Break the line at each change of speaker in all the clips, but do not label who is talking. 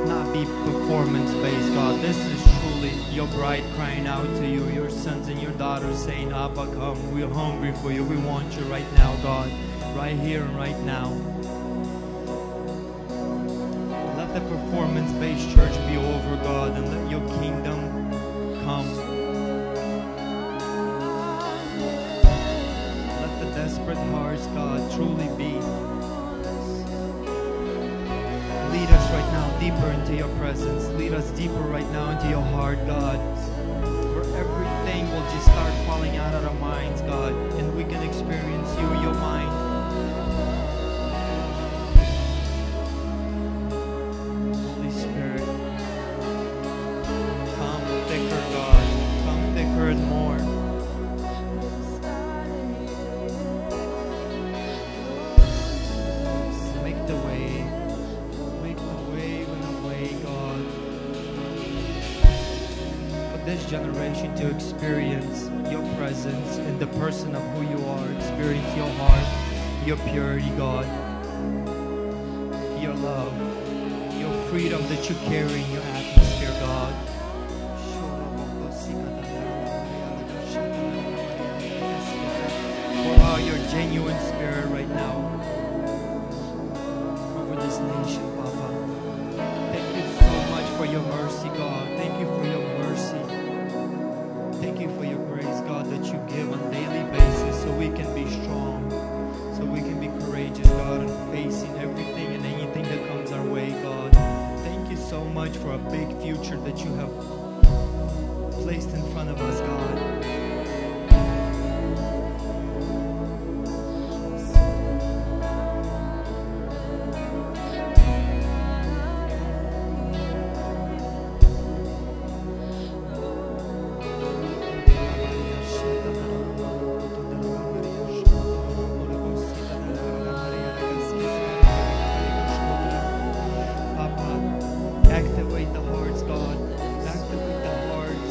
not be performance-based, God. This is truly your bride crying out to you, your sons and your daughters saying, Abba, come. We're hungry for you. We want you right now, God. Right here and right now. Let the performance-based church be over, God, and let your kingdom come. Let the desperate hearts, God, truly be. Lead us right now deeper into your presence. Lead us deeper right now into your heart, God, where everything will just start falling out of our minds, God, and we can experience you, your mind. Holy Spirit, come thicker, God. Come thicker and more. Make the way. This generation to experience your presence in the person of who you are, experience your heart, your purity, God, your love, your freedom that you carry in your atmosphere, God. Pour out your genuine spirit right now over this nation, Papa. Thank you so much for your mercy, God. Thank you for your mercy. Thank you for your grace, God, that you give on a daily basis so we can be strong, so we can be courageous, God, and facing everything and anything that comes our way, God. Thank you so much for a big future that you have placed in front of us, God. Activate the hearts, God. Activate the hearts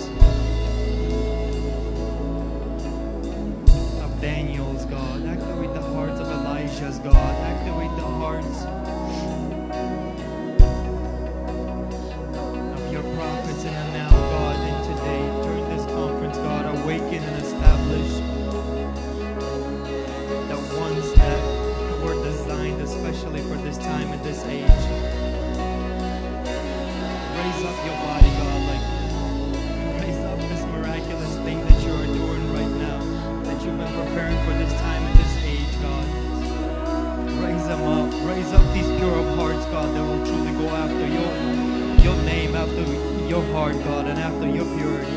of Daniel's, God. Activate the hearts of Elijah's, God. Activate the hearts of your prophets in and now, God. And today, during this conference, God, awaken and establish the ones that were designed especially for this time and this age. Raise up your body, God, raise up this miraculous thing that you are doing right now, that you've been preparing for this time and this age, God. Raise them up. Raise up these pure of hearts, God, that will truly go after your name, after your heart, God, and after your purity.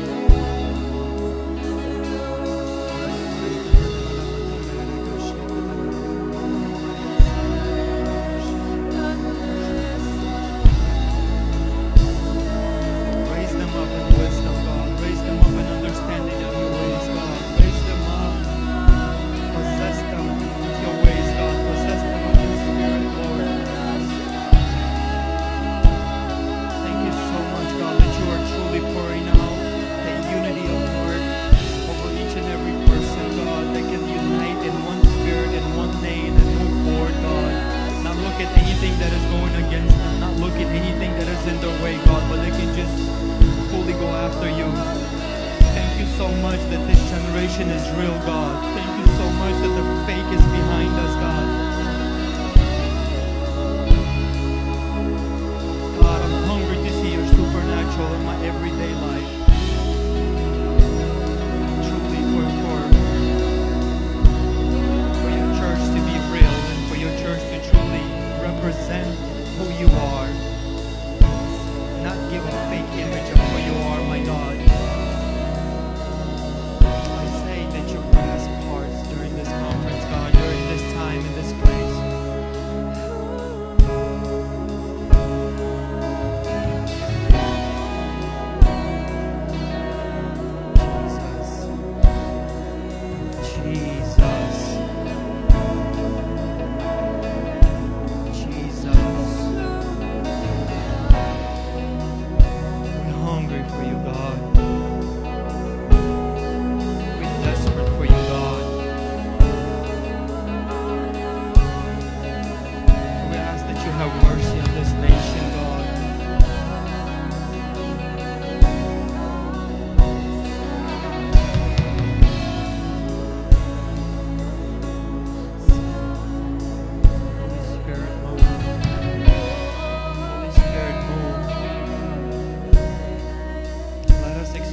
Is real, God. Thank you so much that the fake is behind us, God. God, I'm hungry to see your supernatural in my everyday life. Truly for your church to be real and for your church to truly represent who you are. Not give a fake image of who you are, my God. During this conference, God, during this time in this place.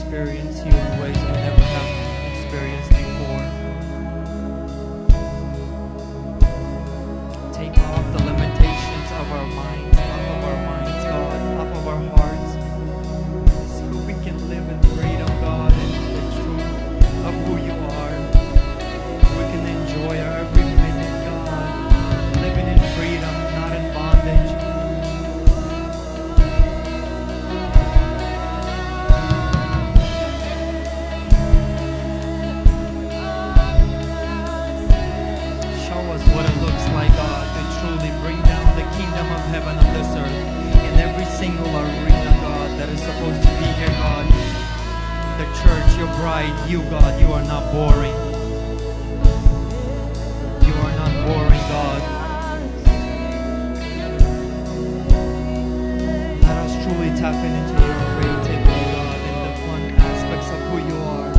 experience you in ways we never have experienced before. Take off the limitations of our minds, God, off of our hearts, so we can live in freedom, God, and the truth of who you are. We can enjoy our every minute, God, living in freedom, not in bondage. Show us what it looks like, God, to truly bring down the kingdom of heaven on this earth in every single arena, God, that is supposed to be here, God. The church, your bride, you, God, you are not boring. You are not boring, God. Let us truly tap into your creativity, God, and the fun aspects of who you are.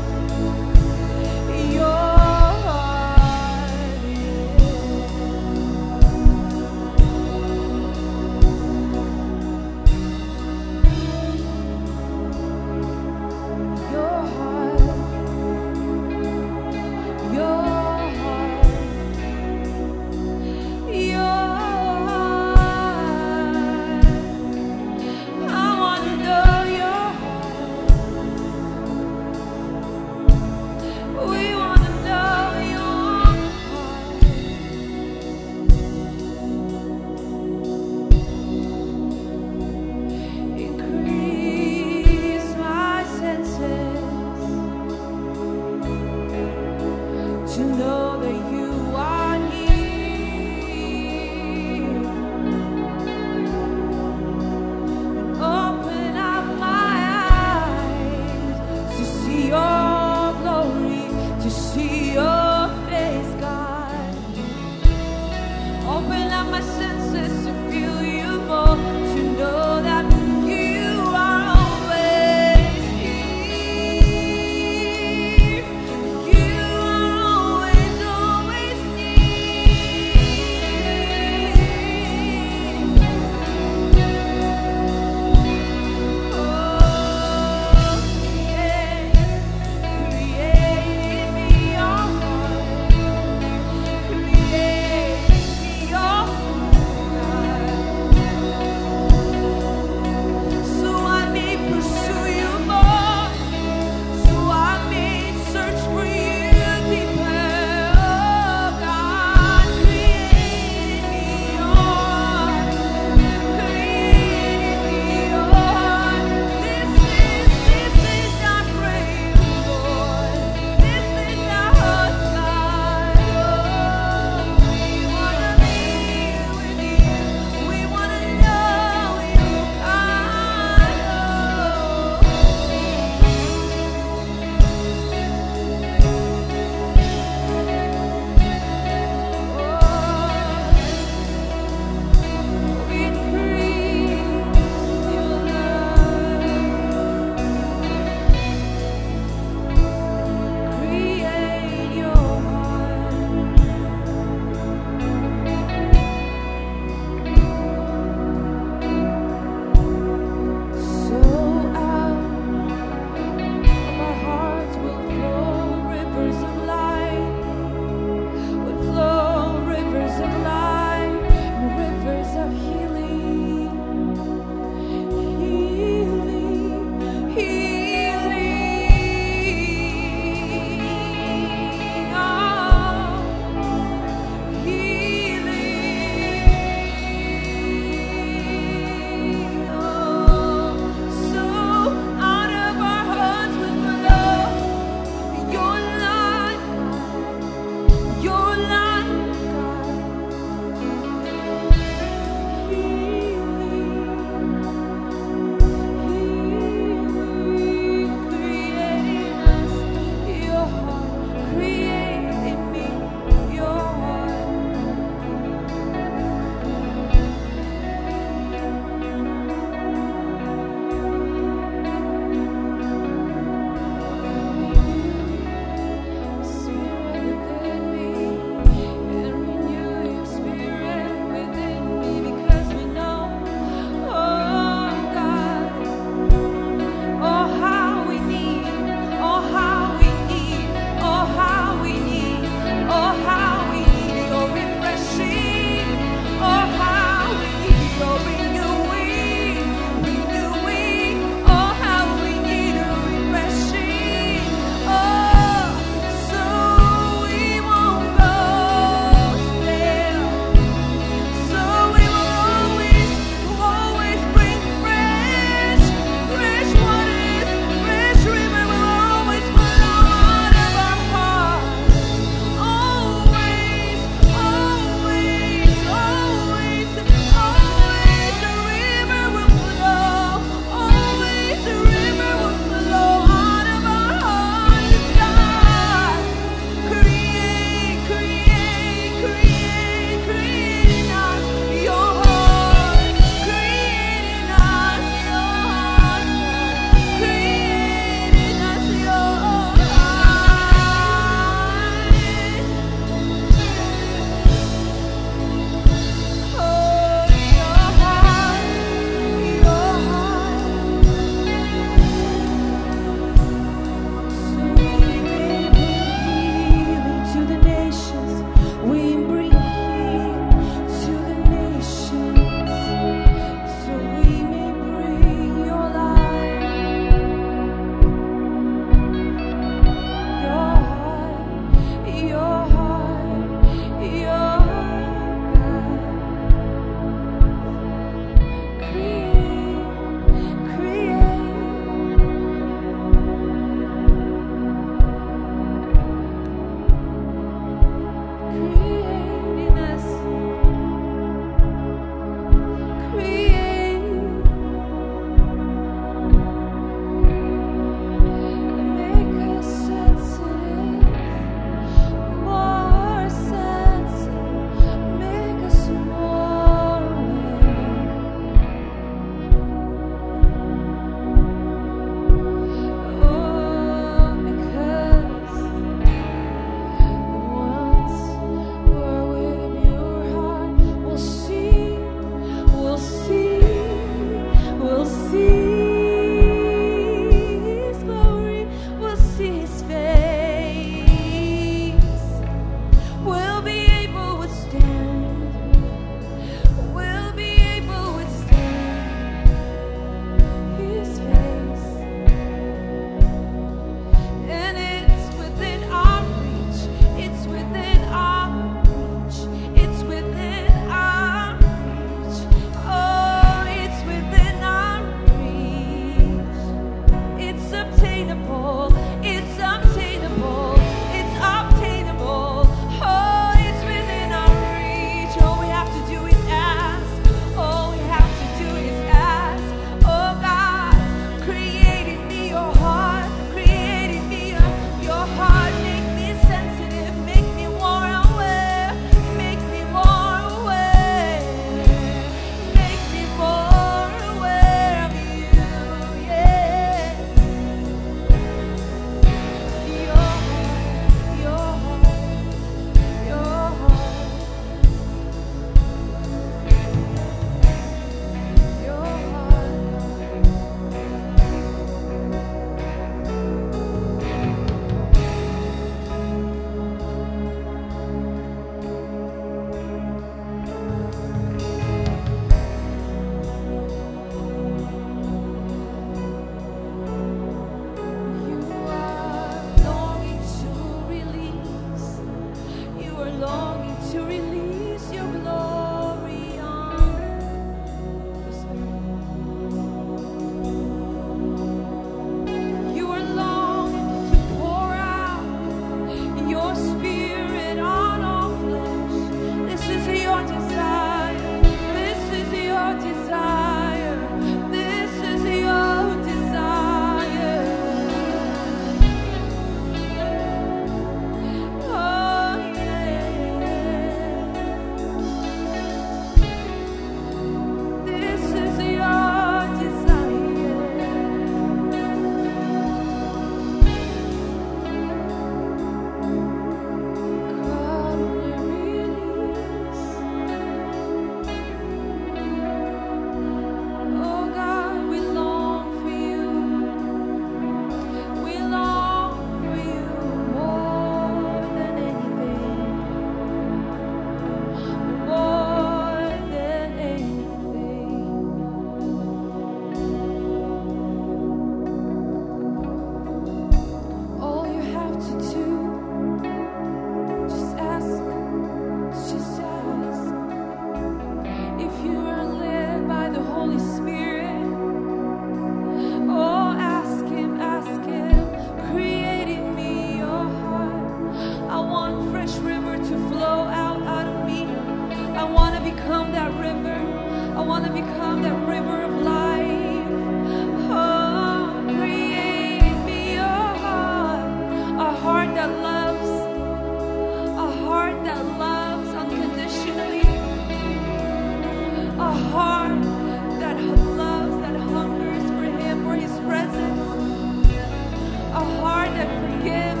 a heart that loves, that hungers for Him, for His presence, a heart that forgives.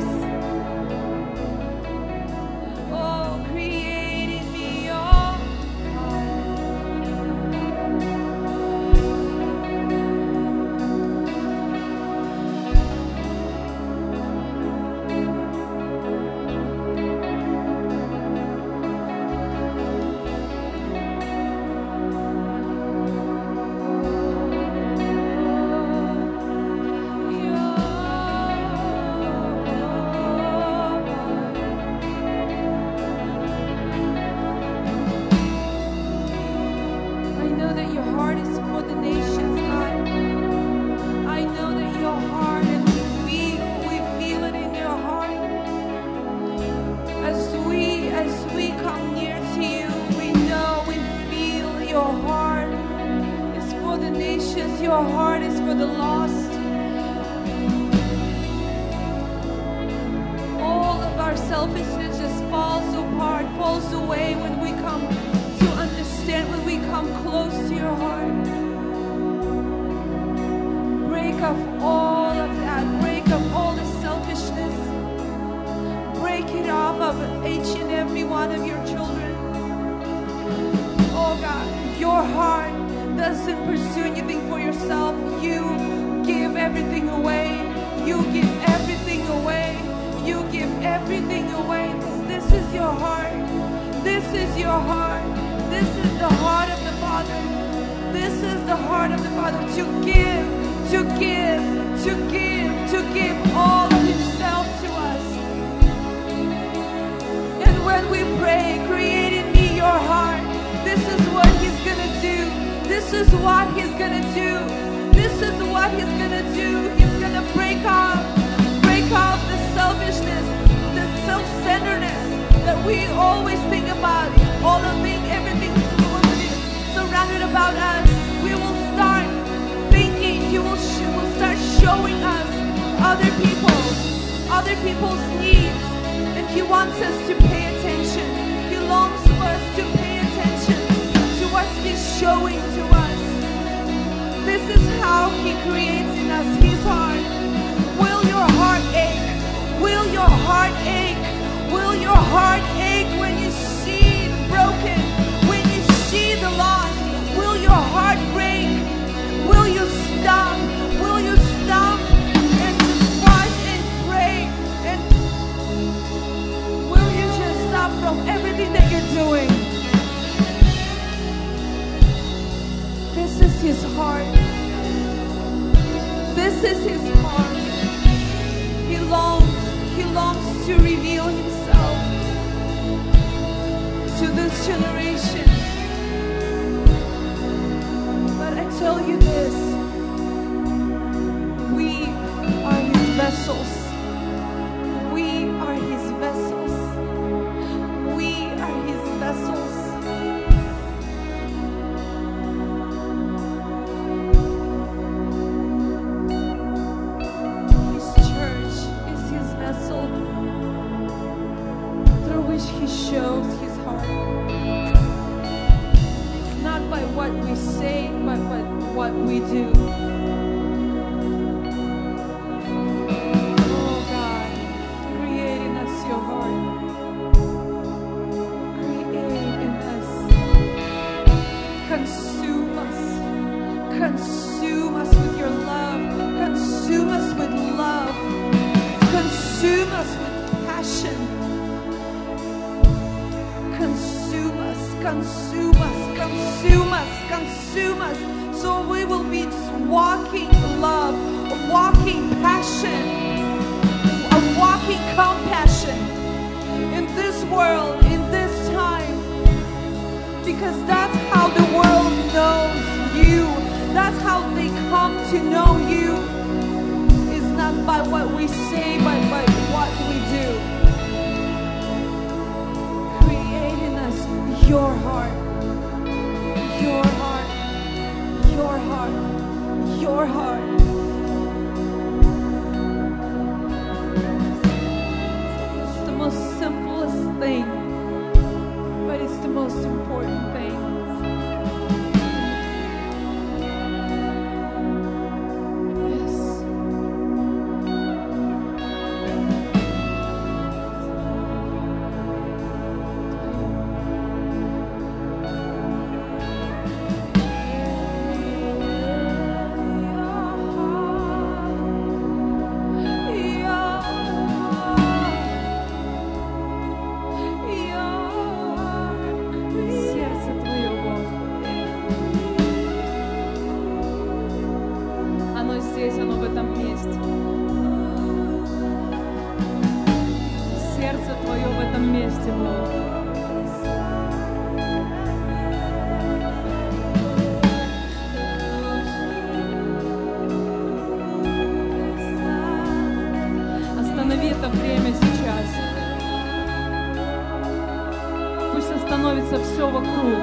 Oh, create in me, oh I know that your heart is for the nations, God. I know that your heart, and we feel it in your heart. As we come near to you, we know, we feel your heart is for the nations. Your heart is for the lost. All of our selfishness just falls apart, falls away when we come to understand, when we come close to your heart. Break off all of that. Break off all the selfishness. Break it off of each and every one of your children. Oh God, your heart doesn't pursue anything for yourself. You give everything away. You give everything away. You give everything away. This is your heart. This is your heart. This is the heart of the Father. This is the heart of the Father, to give, to give, to give, to give all of Himself to us. And when we pray, create in me your heart, this is what He's gonna do. This is what He's gonna do. This is what He's gonna do. He's gonna break off the selfishness, the self-centeredness that we always think about. All of everything surrounded about us. We will start thinking. He will start showing us other people's needs, and He wants us to pay attention. He longs for us to pay attention to what He's showing to us. This is how He creates in us His heart. Will your heart ache? Will your heart ache? Will your heart ache when you see the broken? When you see the lost? Will your heart break? Will you stop? Will you stop and just pause and pray? And will you just stop from everything that you're doing? This is His heart. This is His heart. He longs to reveal Himself to this generation. But I tell you this, we are His vessels. We are His vessels. We are His vessels. He shows His heart, not by what we say, but by what we do. Oh God, create in us your heart. Create in us. Consume us. Consume us with your love. Consume us with love. Consume us with passion. Consume us, consume us, consume us, consume us, so we will be just walking love, a walking passion, a walking compassion in this world, in this time, because that's how the world knows you. That's how they come to know you. It's not by what we say, but by what we do. Your heart, your heart, your heart, your heart. It's the most simplest thing, but it's the most important thing.
остановится все вокруг.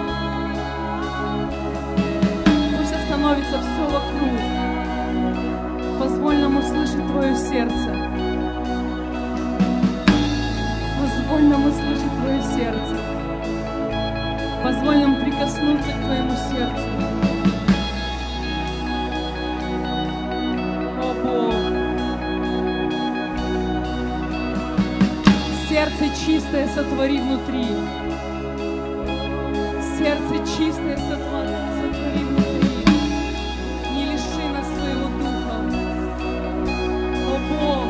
Пусть остановится все вокруг. Позволь нам услышать Твое сердце. Позволь нам услышать Твое сердце. Позволь нам прикоснуться к Твоему сердцу. О Бог! Сердце чистое сотвори внутри. Сердце чистое сотвори внутри. Не лиши нас своего духа. О Бог!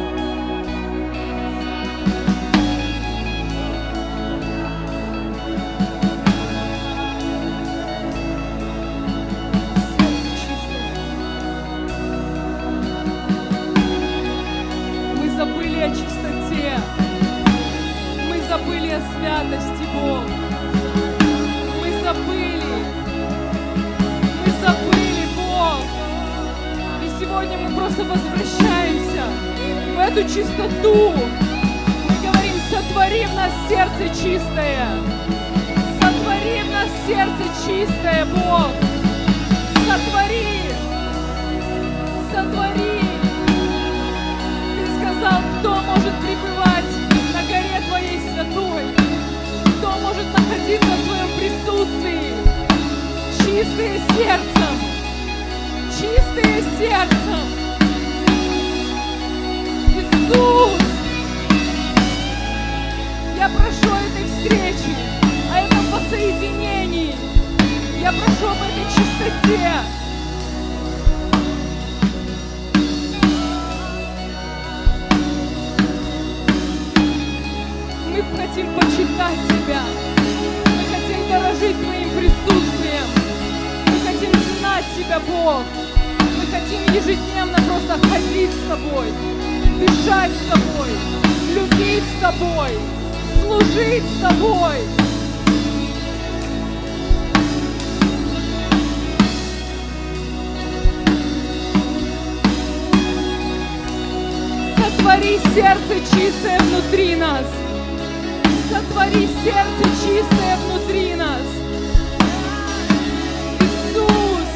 О чистоте. Мы забыли о святости, Бог. Мы забыли, Бог. И сегодня мы просто возвращаемся в эту чистоту. Мы говорим, сотвори в нас сердце чистое. Сотвори в нас сердце чистое, Бог. Сотвори. Сотвори. Сказал, кто может пребывать на горе Твоей святой, кто может находиться в Твоем присутствии, чистые сердцем, чистые сердцем. Иисус, я прошу этой встречи, о этом воссоединении, я прошу об этой чистоте. Мы хотим почитать Тебя. Мы хотим дорожить Твоим присутствием. Мы хотим знать Тебя, Бог. Мы хотим ежедневно просто ходить с Тобой, дышать с Тобой, любить с Тобой, служить с Тобой. Сотвори сердце чистое внутри нас. Сотвори сердце чистое внутри нас. Иисус,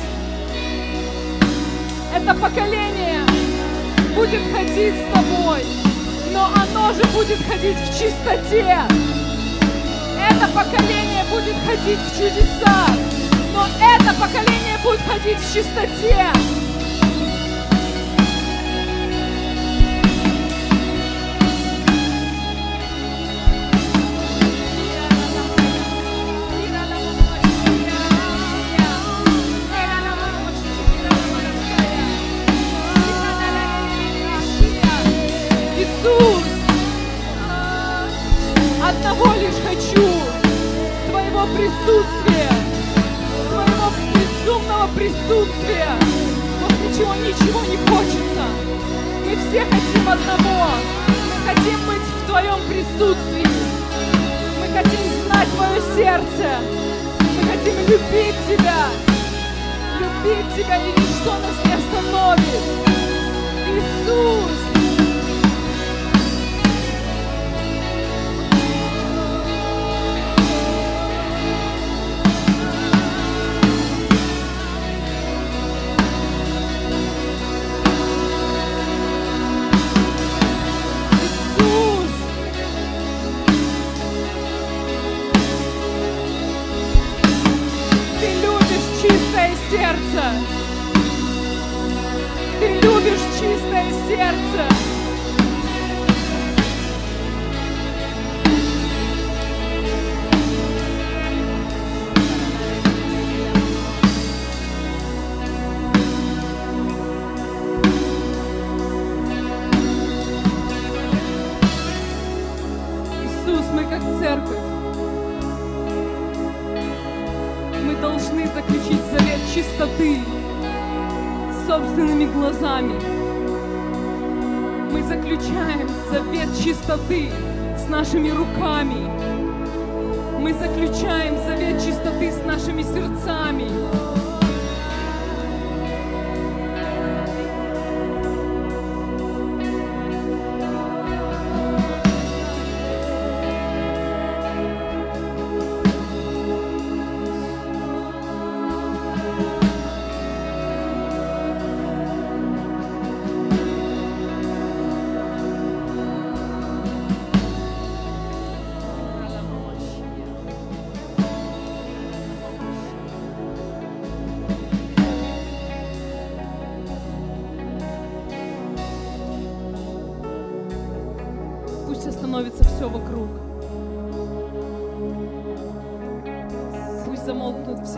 это поколение будет ходить с Тобой, но оно же будет ходить в чистоте. Это поколение будет ходить в чудесах, но это поколение будет ходить в чистоте. Одного лишь хочу Твоего присутствия, Твоего безумного присутствия, после чего ничего не хочется. Мы все хотим одного. Мы хотим быть в Твоем присутствии. Мы хотим знать Твое сердце. Мы хотим любить Тебя. Любить Тебя, и ничто нас не остановит. Иисус! Сердце. Ты любишь чистое сердце. Иисус, мы как церковь. Мы должны заключить завет чистоты собственными глазами. Мы заключаем завет чистоты с нашими руками. Мы заключаем завет чистоты с нашими сердцами.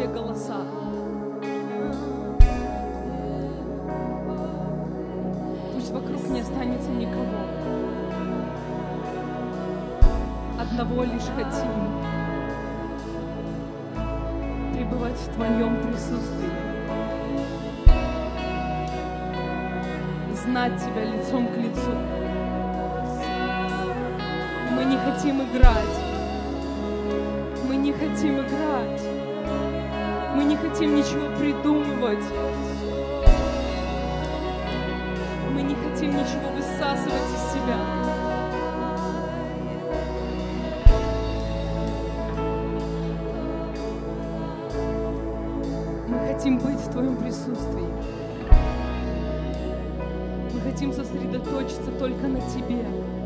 все голоса. Пусть вокруг не останется никого. Одного лишь хотим — пребывать в Твоем присутствии, знать Тебя лицом к лицу. Мы не хотим играть. Мы не хотим играть. Мы не хотим ничего придумывать. Мы не хотим ничего высасывать из себя. Мы хотим быть в Твоем присутствии. Мы хотим сосредоточиться только на Тебе.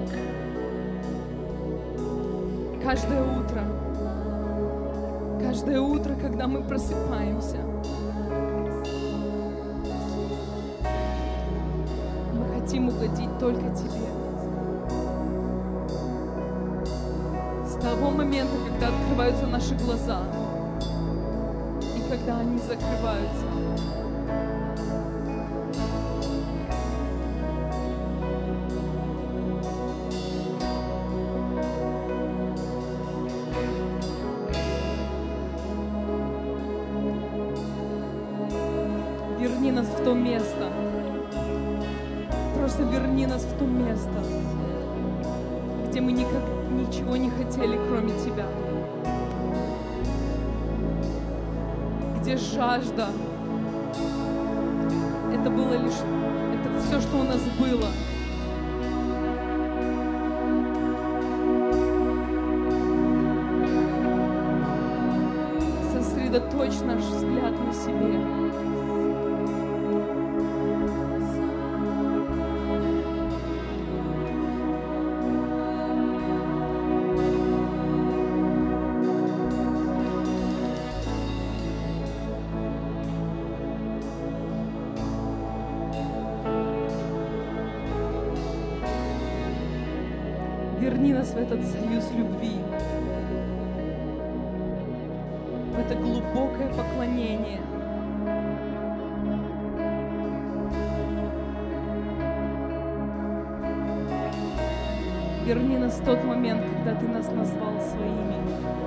Каждое утро, когда мы просыпаемся, мы хотим угодить только Тебе. С того момента, когда открываются наши глаза и когда они закрываются, верни нас в то место. Просто верни нас в то место, где мы ничего не хотели, кроме Тебя. Где жажда. Это все, что у нас было. Сосредоточь наш взгляд на себе. Верни нас в этот союз любви, в это глубокое поклонение. Верни нас в тот момент, когда Ты нас назвал своими.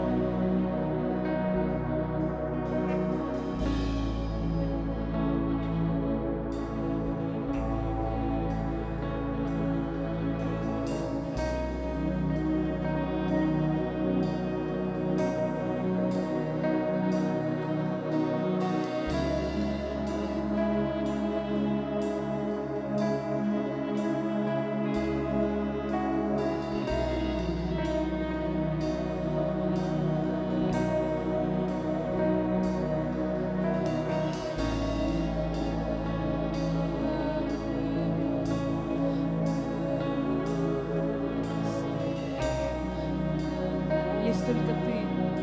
Есть только Ты.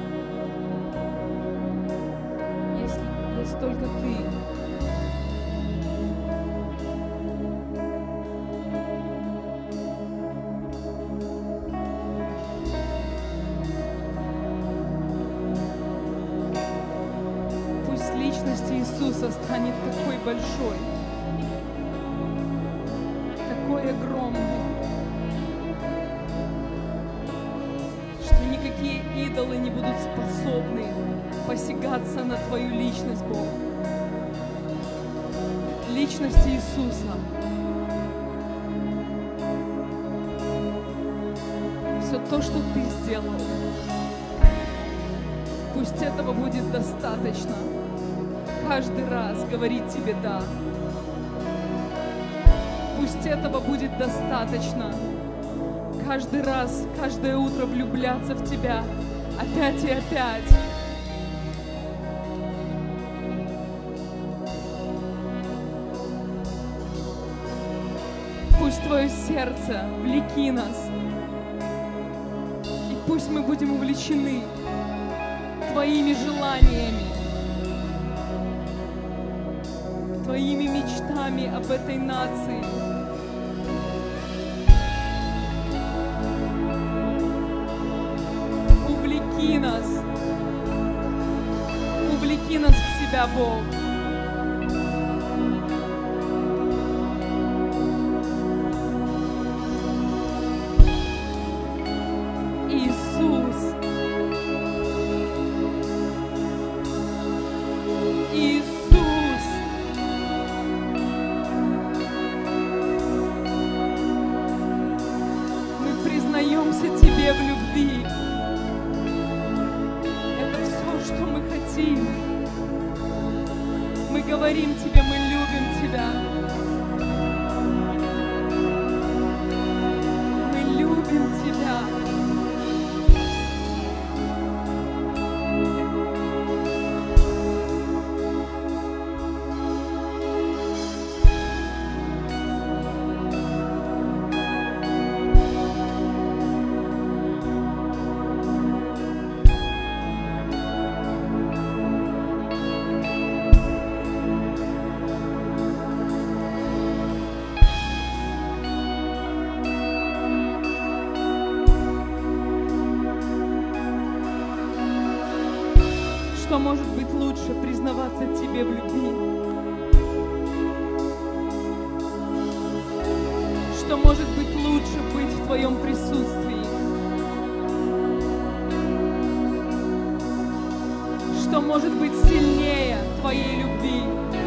Есть только Ты. Пусть личность Иисуса станет такой большой, такой огромный, никакие идолы не будут способны посягаться на Твою личность, Бог. Личность Иисуса. Все то, что Ты сделал, пусть этого будет достаточно. Каждый раз говорить Тебе «да». Пусть этого будет достаточно. Каждый раз, каждое утро влюбляться в Тебя опять и опять. Пусть Твое сердце влеки нас, и пусть мы будем увлечены Твоими желаниями, Твоими мечтами об этой нации. Тебя, Бог. Иисус. Иисус. Мы признаемся Тебе в любви. Это все, что мы хотим. Мы говорим Тебе, мы любим Тебя. Мы любим Тебя. Что может быть лучше признаваться Тебе в любви? Что может быть лучше быть в Твоем присутствии? Что может быть сильнее Твоей любви?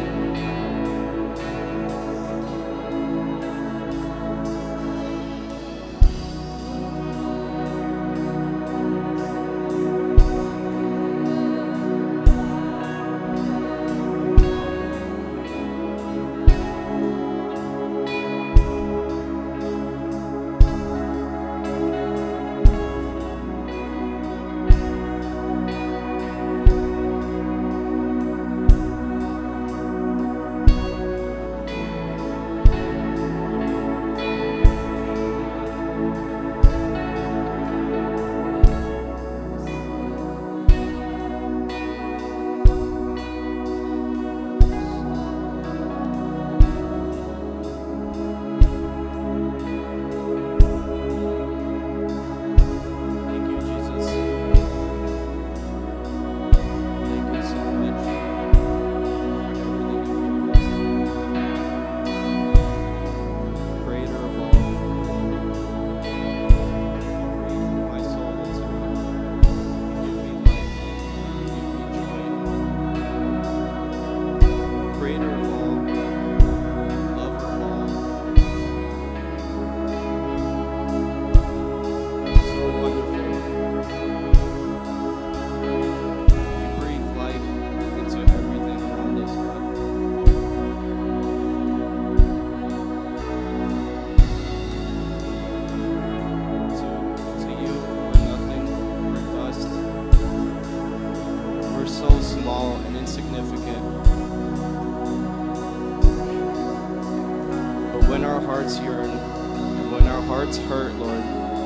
when our hearts yearn, and when our hearts hurt, Lord,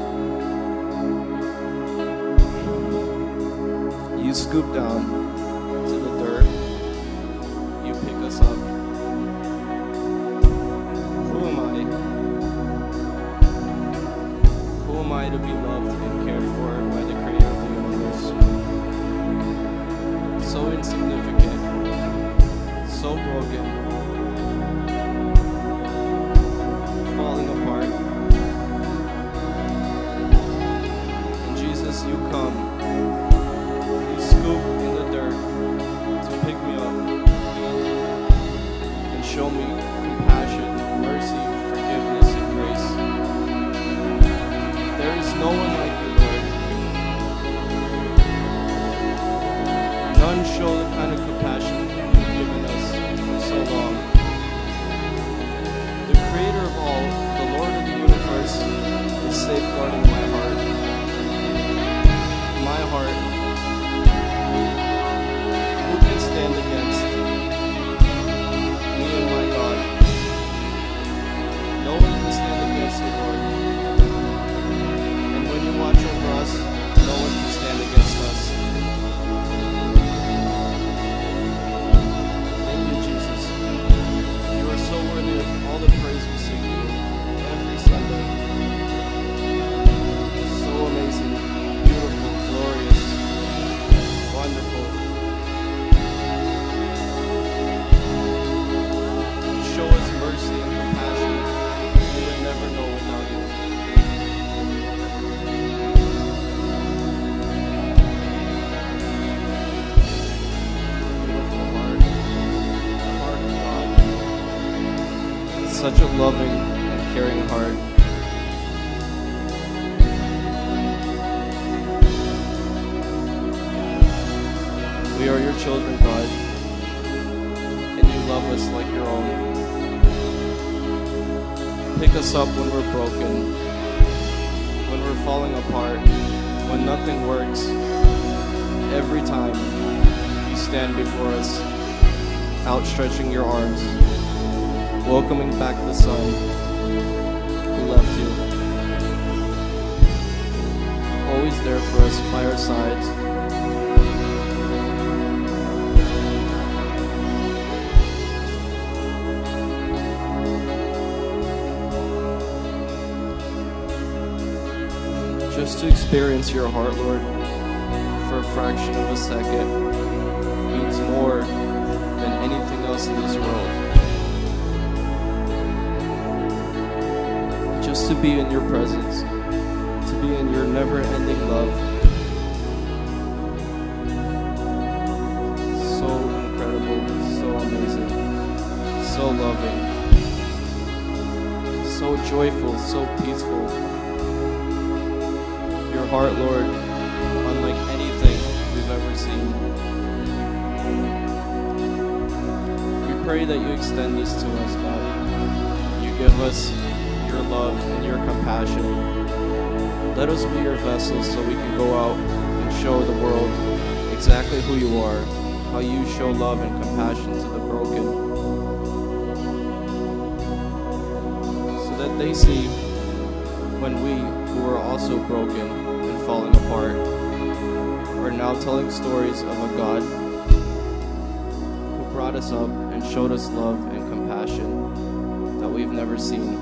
you scoop down to the dirt, you pick us up. Who am I? Who am I to be loved and cared for by the Creator of the universe? So insignificant, so broken, falling apart. And Jesus, you come, you scoop in the dirt to pick me up and show me compassion, mercy, forgiveness, and grace. There is no one like you, Lord. None show the kind of compassion you've given us for so long. The Creator of all, the Lord of the universe, is safeguarding my heart. My heart. Who can stand against me and my God? such a loving and caring heart. We are your children, God, and you love us like your own. Pick us up when we're broken, when we're falling apart, when nothing works. Every time you stand before us, outstretching your arms, welcoming back the son who left you. Always there for us by our sides. Just to experience your heart, Lord, for a fraction of a second means more than anything else in this world. Just to be in your presence, to be in your never-ending love. So incredible, so amazing, so loving, so joyful, so peaceful. Your heart, Lord, unlike anything we've ever seen. We pray that you extend this to us, God. You give us your love and your compassion. Let us be your vessels so we can go out and show the world exactly who you are, how you show love and compassion to the broken, so that they see when we, who are also broken and falling apart, are now telling stories of a God who brought us up and showed us love and compassion that we've never seen.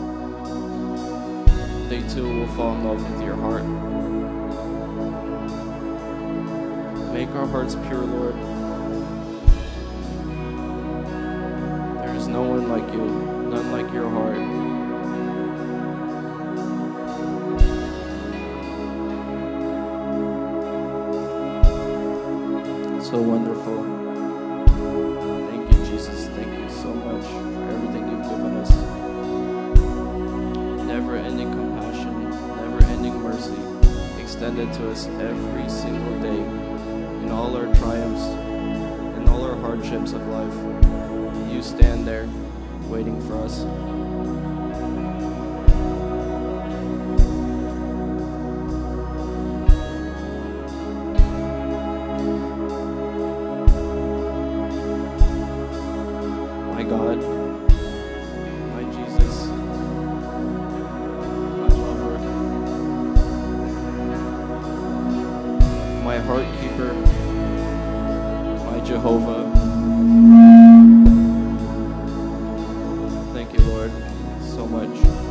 They too will fall in love with your heart. Make our hearts pure, Lord. There is no one like you, none like your heart. So wonderful. Thank you, Jesus. Thank you so much for everything you've given us. Never-ending compassion, never-ending mercy extended to us every single day in all our triumphs and all our hardships of life. You stand there waiting for us. God, my Jesus, my lover, my heart keeper, my Jehovah. Thank you, Lord, so much.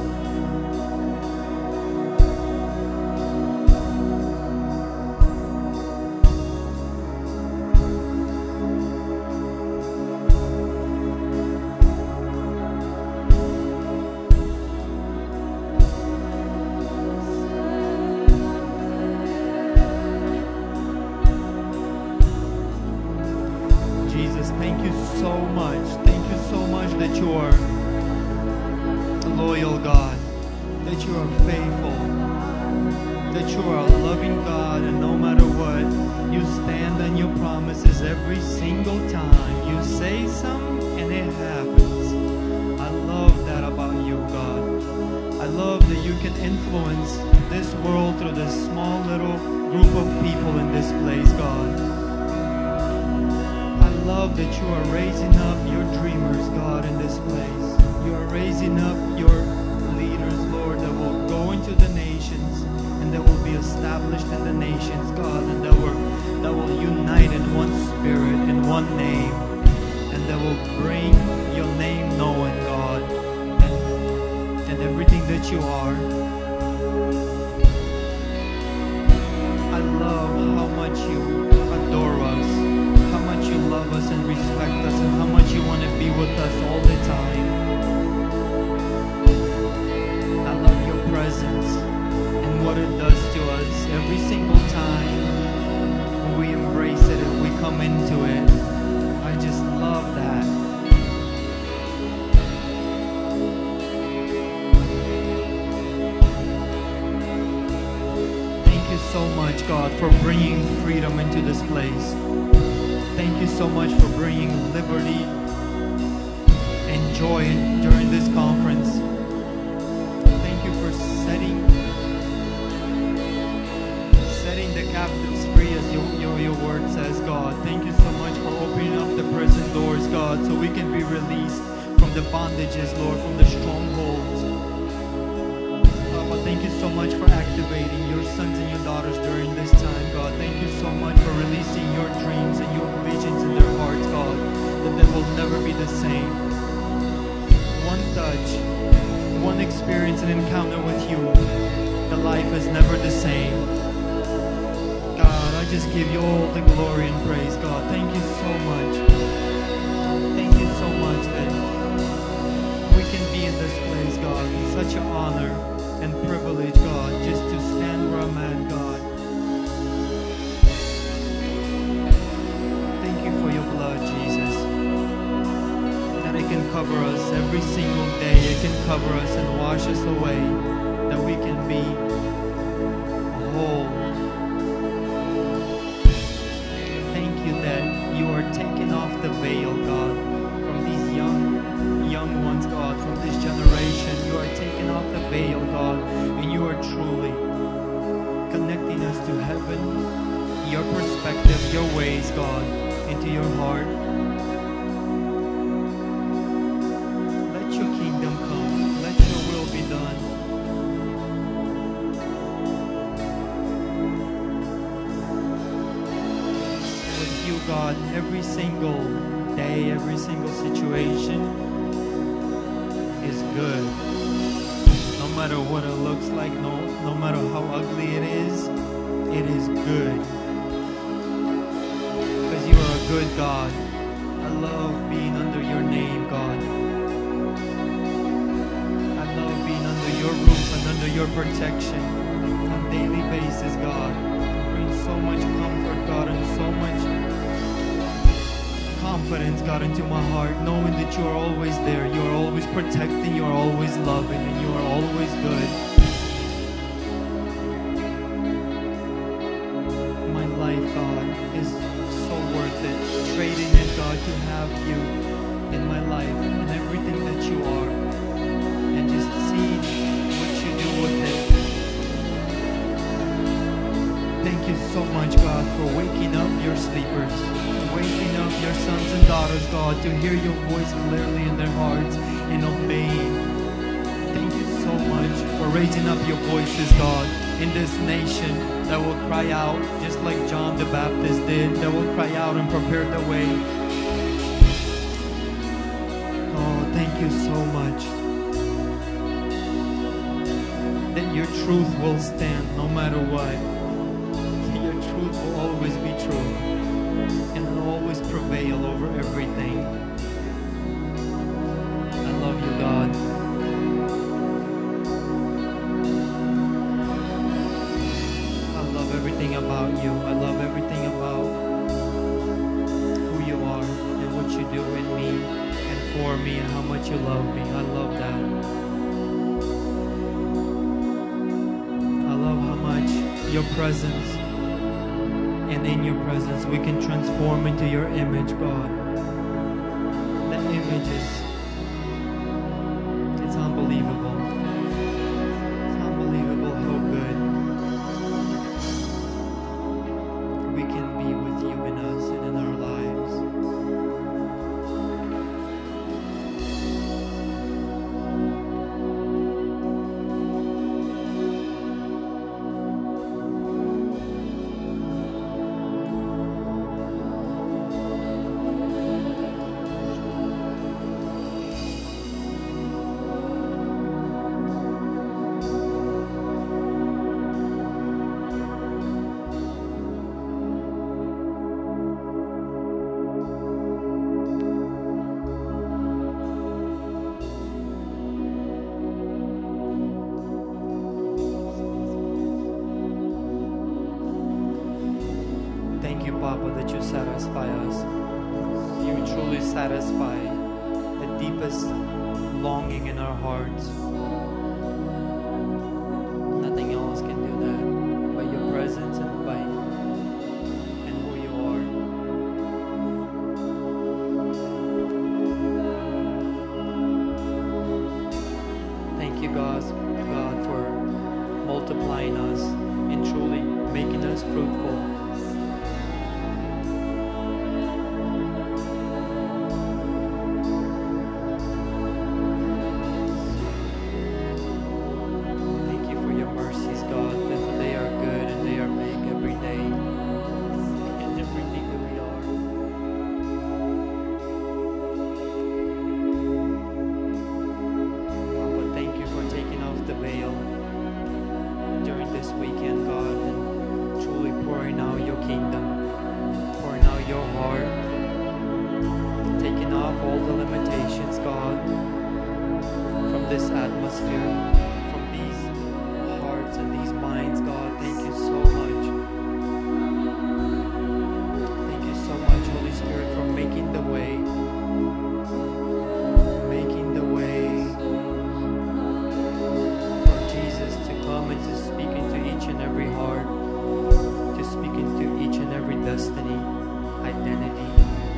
Jesus, thank you so much. Thank you so much that you are a loyal God, that you are faithful, that you are a loving God, and no matter what, you stand on your promises every single time. You say something and it happens. I love that about you, God. I love that you can influence this world through this small little group of people in this place, God. I love that you are raising up your dreamers, God, in this place. You are raising up your leaders, Lord, that will go into the nations and that will be established in the nations, God, and that will unite in one spirit, in one name, and that will bring your name known, God, and everything that you are. I love how much you adore us, how much you love us and respect us, and how much you want to be with us all the time. I love your presence and what it does to us every single time when we embrace it and we come into it. I just love that. for bringing freedom into this place. Thank you so much for bringing liberty and joy during this conference. Thank you for setting the captives free, as your word says, God. Thank you so much for opening up the prison doors, God, so we can be released from the bondages, Lord, from the strongholds. Papa, thank you so much for activating your sons and your daughters during this time, God. Thank you so much for releasing your dreams and your visions in their hearts, God, that they will never be the same. One touch, one experience and encounter with you, the life is never the same. God, I just give you all the glory and praise, God. Thank you so much. Thank you so much that we can be in this place, God. It's such an honor and privilege, God, just to stand where I'm at, God. Thank you for your blood, Jesus. That it can cover us every single day. It can cover us and wash us away. That we can be whole. Thank you that you are taking off the veil, God, from these young ones, God, from this generation. You are taking off the veil, God, and you are truly connecting us to heaven, your perspective, your ways, God, into your heart. Let your kingdom come. Let your will be done. With you, God, every single day, every single situation is good. No matter what it looks like, no matter how ugly it is good. Because you are a good God. I love being under your name, God. I love being under your roof and under your protection on a daily basis, God. It brings so much comfort, God, and so much confidence, God, into my heart, knowing that you are always there, you are always protecting, you are always loving, and you are always good. My life, God, is so worth it. Trading it, God, to have you in my life and everything that you are, and just see what you do with it. Thank you so much, God, for waking up your sleepers, waking up your sons and daughters, God, to hear your voice clearly in their hearts and obeying. Thank you so much for raising up your voices, God, in this nation that will cry out just like John the Baptist did, that will cry out and prepare the way. Oh, thank you so much. That your truth will stand no matter what. Your truth will always be true. And it'll always prevail over everything. I love you, God. I love everything about you. I love everything about who you are and what you do in me and for me and how much you love me. I love that. I love how much your presence, and in your presence we can transform into your image, God. That image it's unbelievable. It's unbelievable how good we can be with you in us and in our lives. Papa, that you satisfy us. You truly satisfy the deepest longing in our hearts. Nothing else can do that but your presence and by God, for multiplying us and truly making us fruitful. Thank you for your mercies, God, that they are good and they are big every day and everything that we are. Papa, thank you for taking off the veil during this weekend, God, and truly pouring out your kingdom, pouring out your heart, taking off all the limitations, God, from this atmosphere, from these hearts and these minds, God. Thank you so much. Thank you so much, Holy Spirit, for making the way. Making the way for Jesus to come and to speak into each and every heart, to speak into each and every destiny, identity.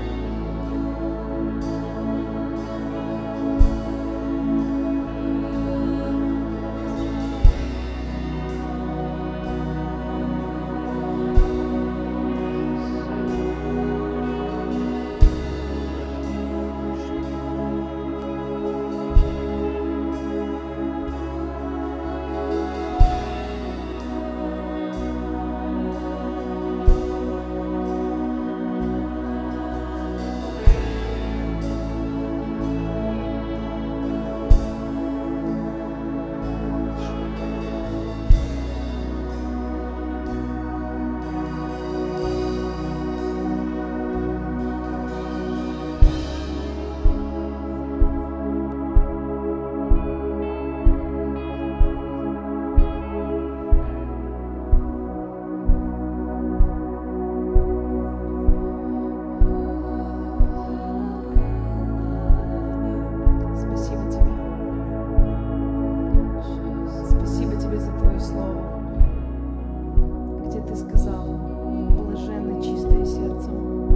Спасибо тебе за твое слово, где ты сказал: блаженны чистое сердцем.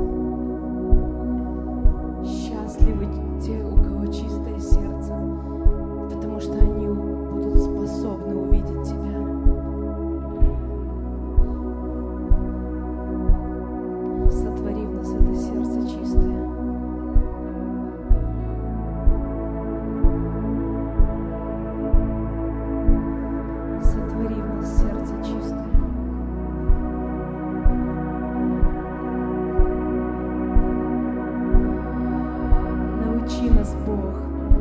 Счастливы те, у кого чистое сердце, потому что они будут способны увидеть тебя. Сотвори в нас это сердце чистое. Сотвори в нас сердце чистое. Научи нас, Бог.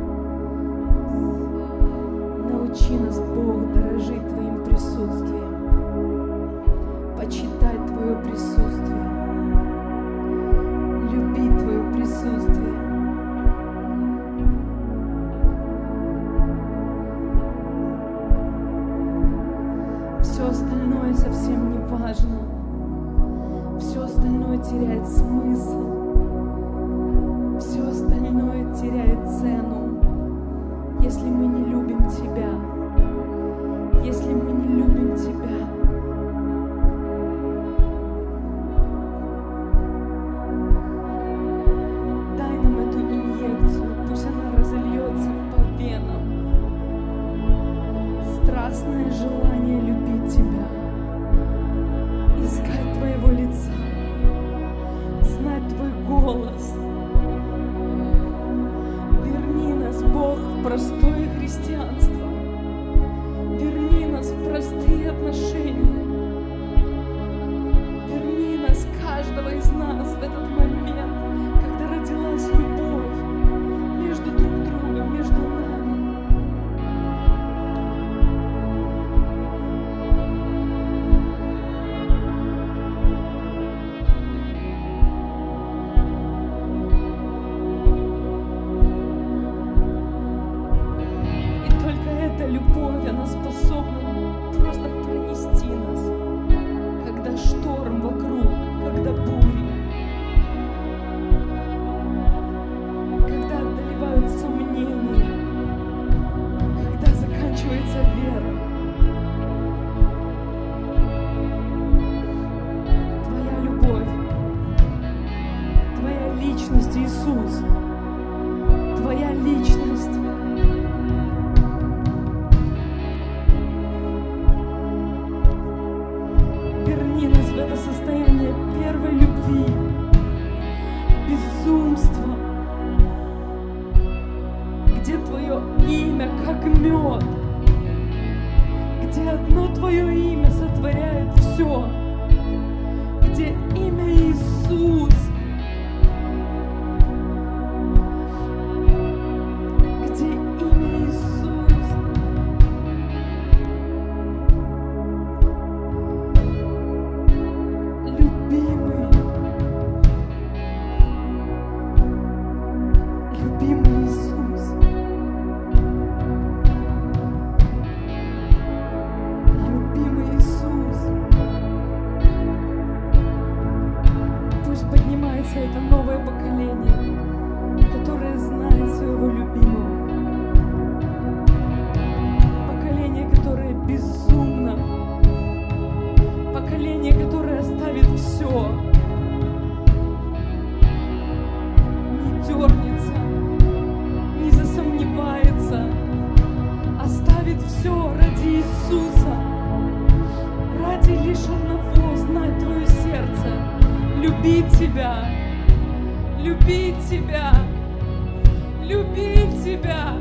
Научи нас, Бог, дорожить Твоим присутствием, почитать Твое присутствие, любить Твое присутствие. Все остальное совсем не важно. Все остальное теряет смысл. Все остальное теряет цену, если мы не любим Тебя. Если мы не любим Тебя. Дай нам эту инъекцию, пусть она разольется по венам. Страстное желание любить Тебя, искать Твоего лица, знать Твой голос. Верни нас, Бог, в простое христианство. Верни нас в простые отношения. Верни нас, каждого из нас, в этот момент, когда родилась любовь между друг другом, между нами. И только эта любовь, она способна просто пронести нас, когда шторм вокруг, когда бури, когда одолевают сомнения, когда заканчивается вера. Твоя любовь, Твоя личность, Иисус, Твоя личность.
где Твое имя как мед, где одно Твое имя сотворяет все, где имя Иисус, где имя Иисус. Любимый, любимый Иисус, любимый Иисус. Пусть поднимается это новое поколение, которое знает своего любимого. Поколение, которое безумно. Поколение, которое оставит все. Не дернется, не засомневается. Оставит все ради Иисуса. Ради лишь одного знать Твое сердце. Любить Тебя. Любить Тебя. Любить Тебя.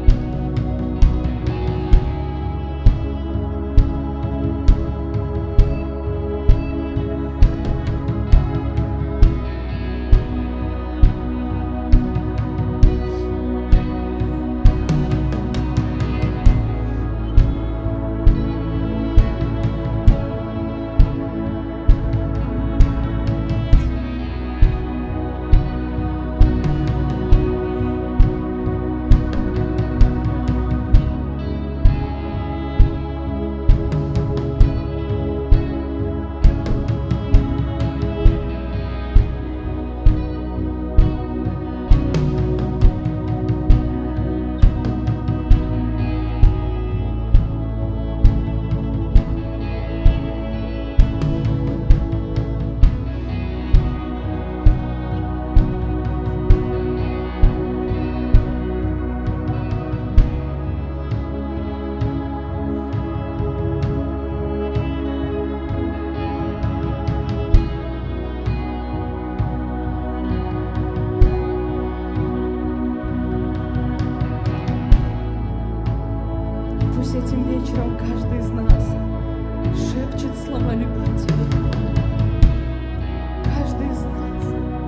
Пусть этим вечером каждый из нас шепчет слова любви Тебе. Каждый из нас.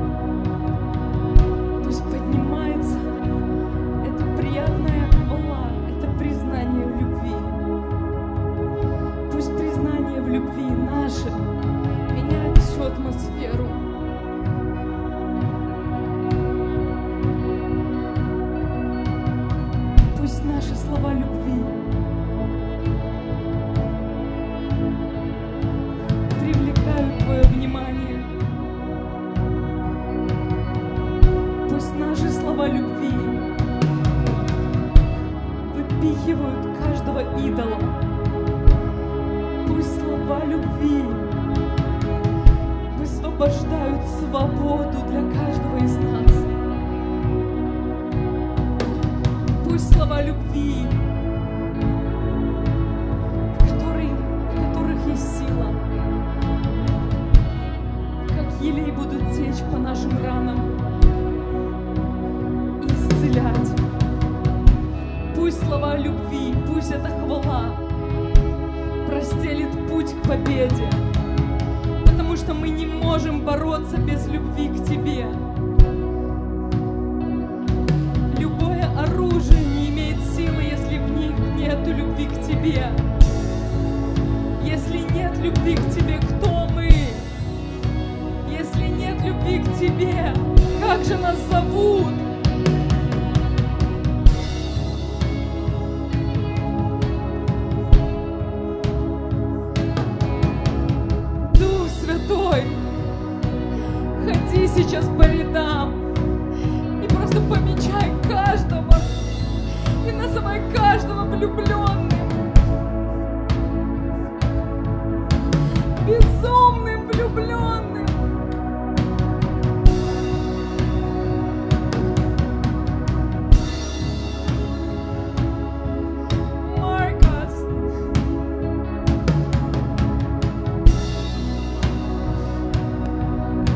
Пусть поднимается это приятная хвала, это признание в любви. Пусть признание в любви наше меняет всю атмосферу. Пусть наши слова любви привлекают Твое внимание. Пусть наши слова любви выпихивают каждого идола. Пусть слова любви высвобождают свободу для каждого из нас. Пусть слова любви, в которых есть сила, как елей будут течь по нашим ранам и исцелять. Пусть слова любви, пусть эта хвала простелит путь к победе, потому что мы не можем бороться без любви к Тебе. Любое оружие не имеет силы, если в них нету любви к Тебе. Если нет любви к Тебе, кто мы? Если нет любви к Тебе, как же нас зовут? Дух Святой, ходи сейчас по рядам и просто помечай каждого и называй каждого влюбленным, безумным влюбленным. Маркос,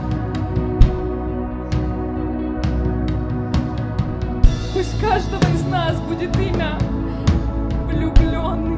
пусть каждого из нас нас будет имя влюбленный.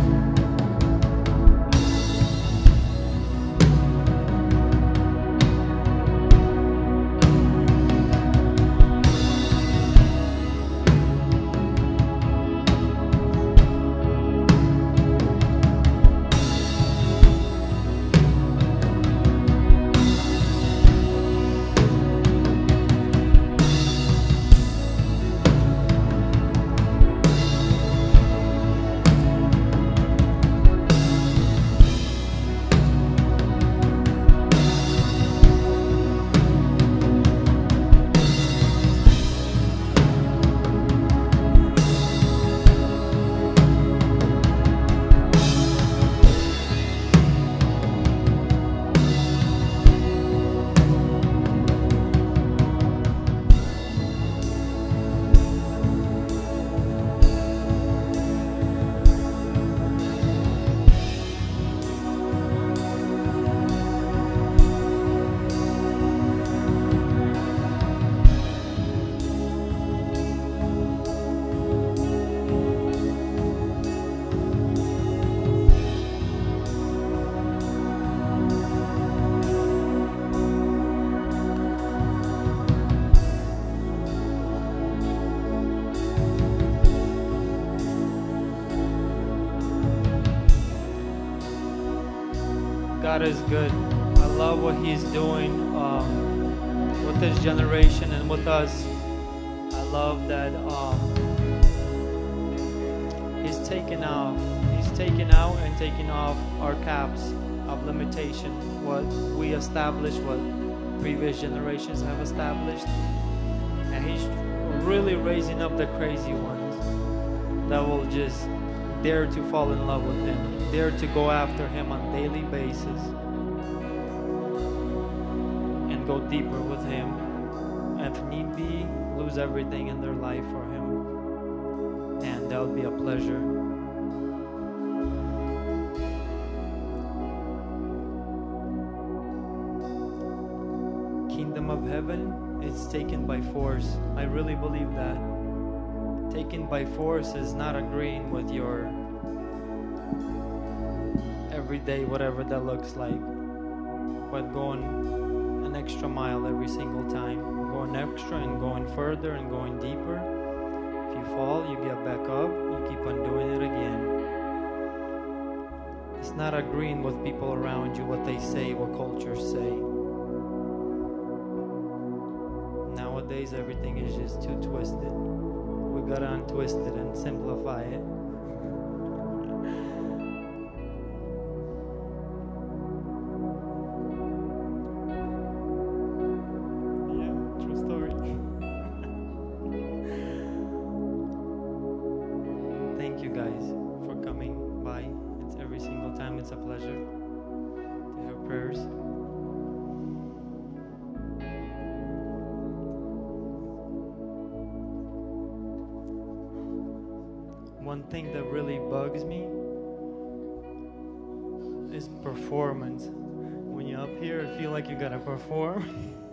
God is good. I love what He's doing with this generation and with us. I love that He's taking out and taking off our caps of limitation, what we established, what previous generations have established, and He's really raising up the crazy ones that will just dare to fall in love with Him, dare to go after Him on a daily basis and go deeper with Him, and if need be, lose everything in their life for Him, and that would be a pleasure. Kingdom of heaven is taken by force. I really believe that. Taken by force is not agreeing with your everyday, whatever that looks like, but going an extra mile every single time, going extra and going further and going deeper. If you fall, you get back up, you keep on doing it again. It's not agreeing with people around you, what they say, what cultures say. Nowadays, everything is just too twisted. We gotta untwist it and simplify it. Yeah, true story. Thank you guys for coming by. It's every single time. It's a pleasure to hear prayers. One thing that really bugs me is performance. When you're up here, I feel like you gotta perform.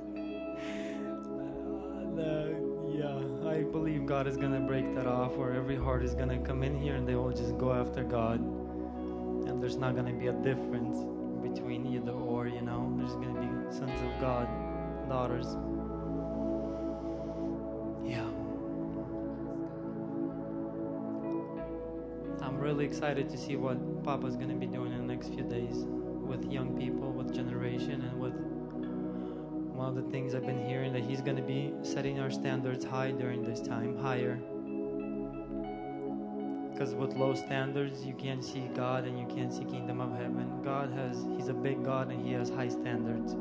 I believe God is gonna break that off, where every heart is gonna come in here and they will just go after God. And there's not gonna be a difference between either or, you know. There's gonna be sons of God, daughters. Yeah. I'm really excited to see what Papa's going to be doing in the next few days with young people, with generation, and with one of the things I've been hearing, that He's going to be setting our standards high during this time, higher. Because with low standards, you can't see God and you can't see Kingdom of Heaven. He's a big God and He has high standards.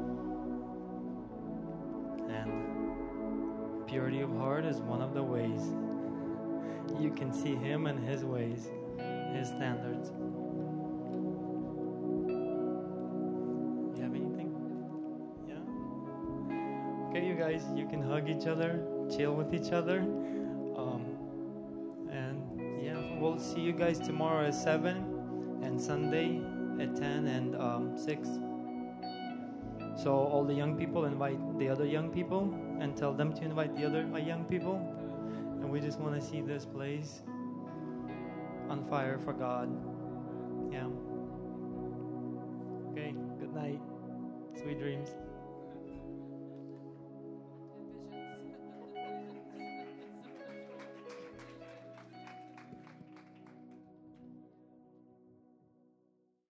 And purity of heart is one of the ways you can see Him and His ways, His standards. You have anything? Yeah? Okay, you guys, you can hug each other, chill with each other. And yeah, we'll see you guys tomorrow at 7 and Sunday at 10 and 6. So all the young people invite the other young people and tell them to invite the other young people. And And we just want to see this place on fire for God. Yeah. Okay, good night. Sweet dreams.